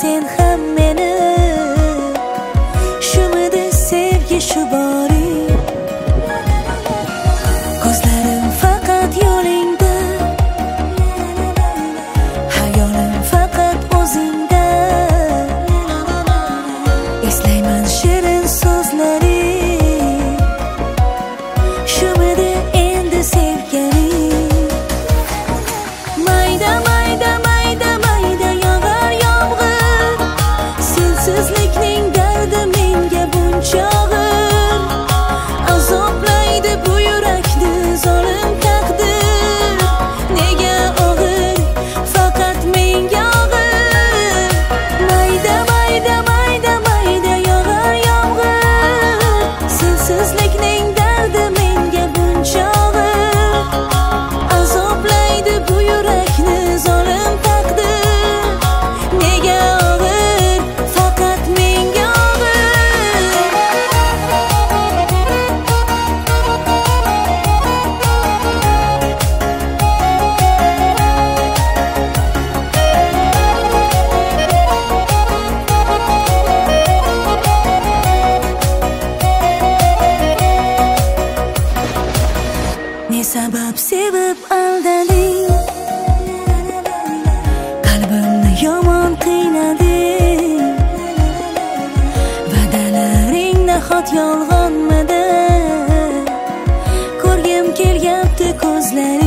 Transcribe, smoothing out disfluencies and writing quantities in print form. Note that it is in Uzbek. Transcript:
sen ham meni. Shumidi sevgi shu bori, ko'zlarim faqat yo'lingda, hayolim faqat o'zingda. Eslayman shirin so'zlari, shumidi endi sevganing. Mayda mayda mayda mayda yog'ar yomg'ir, sensizlikning dardi menga buncha og'ir. Azoblaydi bu yurakni zolim taqdir, nega og'ir faqat menga og'ir. Mayda mayda mayda mayda yog'ar yomg'ir, sensizlikning dardi menga buncha og'ir. Azoblaydi bu yurakni zolim taqdir, nega og'ir faqat menga og'ir. Ne sabab sevib aldading, qalbimni yomon qiynading. Va'dalaring nahot yolg'onmidi, ko'rgim kelyapti ko'zlaring.